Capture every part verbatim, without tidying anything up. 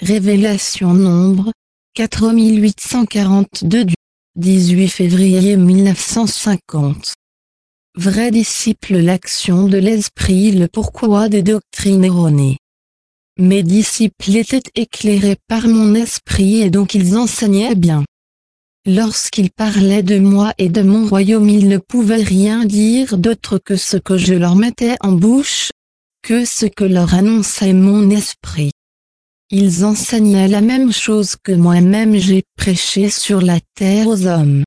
Révélation Nombre, quatre mille huit cent quarante-deux du dix-huit février mille neuf cent cinquante. Vrai disciple, l'action de l'esprit, le pourquoi des doctrines erronées. Mes disciples étaient éclairés par mon esprit et donc ils enseignaient bien. Lorsqu'ils parlaient de moi et de mon royaume, ils ne pouvaient rien dire d'autre que ce que je leur mettais en bouche, que ce que leur annonçait mon esprit. Ils enseignaient la même chose que moi-même j'ai prêché sur la terre aux hommes.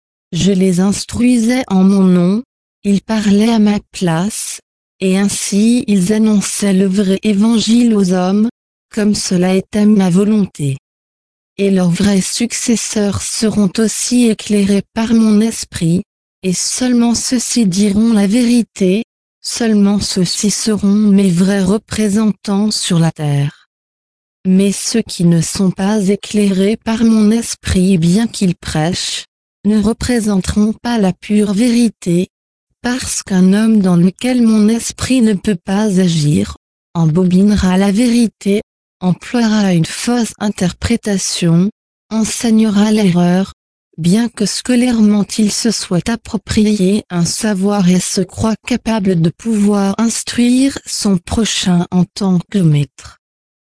Je les instruisais en mon nom, ils parlaient à ma place, et ainsi ils annonçaient le vrai évangile aux hommes, comme cela était ma volonté. Et leurs vrais successeurs seront aussi éclairés par mon esprit, et seulement ceux-ci diront la vérité, seulement ceux-ci seront mes vrais représentants sur la terre. Mais ceux qui ne sont pas éclairés par mon esprit, bien qu'ils prêchent, ne représenteront pas la pure vérité, parce qu'un homme dans lequel mon esprit ne peut pas agir, embobinera la vérité, emploiera une fausse interprétation, enseignera l'erreur, bien que scolairement il se soit approprié un savoir et se croit capable de pouvoir instruire son prochain en tant que maître.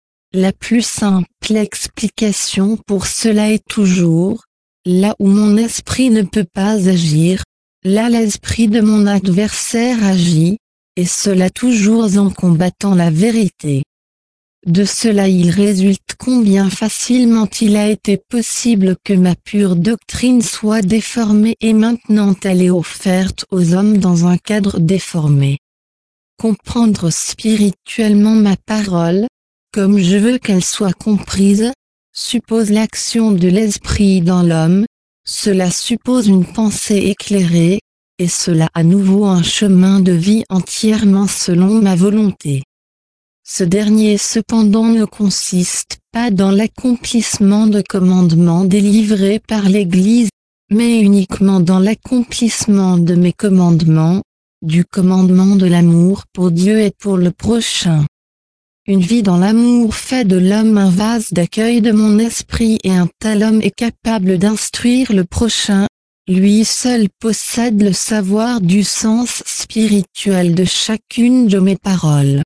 La plus simple explication pour cela est toujours, là où mon esprit ne peut pas agir, là l'esprit de mon adversaire agit, et cela toujours en combattant la vérité. De cela il résulte combien facilement il a été possible que ma pure doctrine soit déformée et maintenant elle est offerte aux hommes dans un cadre déformé. Comprendre spirituellement ma parole, comme je veux qu'elle soit comprise, suppose l'action de l'esprit dans l'homme, cela suppose une pensée éclairée, et cela à nouveau un chemin de vie entièrement selon ma volonté. Ce dernier cependant ne consiste pas dans l'accomplissement de commandements délivrés par l'Église, mais uniquement dans l'accomplissement de mes commandements, du commandement de l'amour pour Dieu et pour le prochain. Une vie dans l'amour fait de l'homme un vase d'accueil de mon esprit et un tel homme est capable d'instruire le prochain, lui seul possède le savoir du sens spirituel de chacune de mes paroles.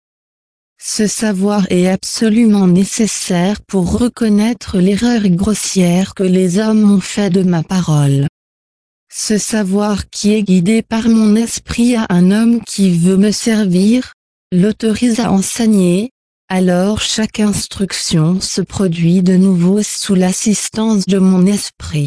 Ce savoir est absolument nécessaire pour reconnaître l'erreur grossière que les hommes ont fait de ma parole. Ce savoir qui est guidé par mon esprit à un homme qui veut me servir, l'autorise à enseigner, alors chaque instruction se produit de nouveau sous l'assistance de mon esprit.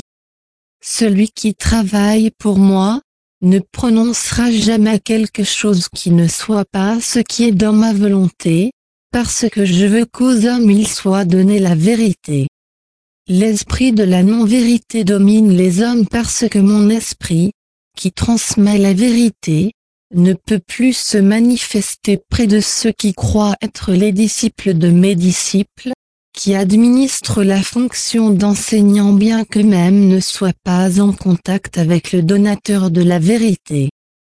Celui qui travaille pour moi, ne prononcera jamais quelque chose qui ne soit pas ce qui est dans ma volonté, parce que je veux qu'aux hommes il soit donné la vérité. L'esprit de la non-vérité domine les hommes parce que mon esprit, qui transmet la vérité, ne peut plus se manifester près de ceux qui croient être les disciples de mes disciples, qui administrent la fonction d'enseignant bien qu'eux-mêmes ne soient pas en contact avec le donateur de la vérité.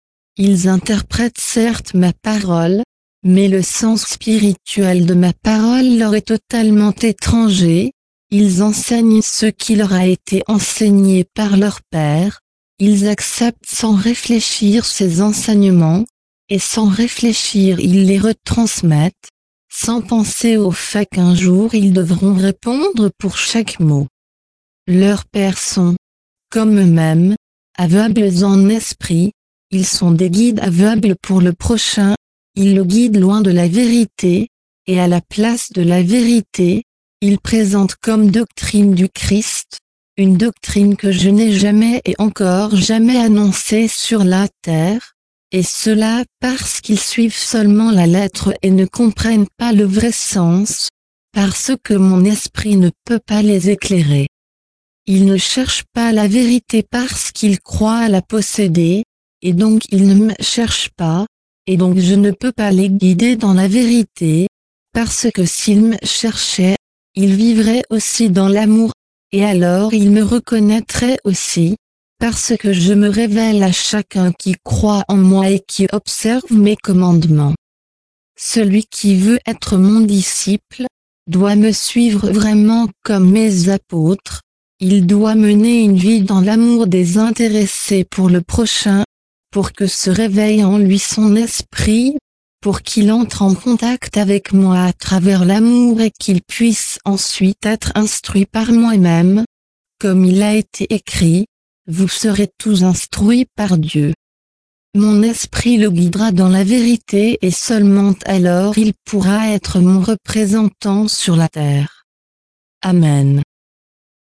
Ils interprètent certes ma parole, mais le sens spirituel de ma parole leur est totalement étranger, ils enseignent ce qui leur a été enseigné par leur père, ils acceptent sans réfléchir ces enseignements, et sans réfléchir ils les retransmettent, sans penser au fait qu'un jour ils devront répondre pour chaque mot. Leurs pères sont, comme eux-mêmes, aveugles en esprit, ils sont des guides aveugles pour le prochain, ils le guident loin de la vérité, et à la place de la vérité, ils présentent comme doctrine du Christ, une doctrine que je n'ai jamais et encore jamais annoncée sur la terre, et cela parce qu'ils suivent seulement la lettre et ne comprennent pas le vrai sens, parce que mon esprit ne peut pas les éclairer. Ils ne cherchent pas la vérité parce qu'ils croient la posséder, et donc ils ne me cherchent pas, et donc je ne peux pas les guider dans la vérité, parce que s'ils me cherchaient, ils vivraient aussi dans l'amour, et alors ils me reconnaîtraient aussi, parce que je me révèle à chacun qui croit en moi et qui observe mes commandements. Celui qui veut être mon disciple, doit me suivre vraiment comme mes apôtres, il doit mener une vie dans l'amour désintéressé pour le prochain, pour que se réveille en lui son esprit, pour qu'il entre en contact avec moi à travers l'amour et qu'il puisse ensuite être instruit par moi-même. Comme il a été écrit, vous serez tous instruits par Dieu. Mon esprit le guidera dans la vérité et seulement alors il pourra être mon représentant sur la terre. Amen.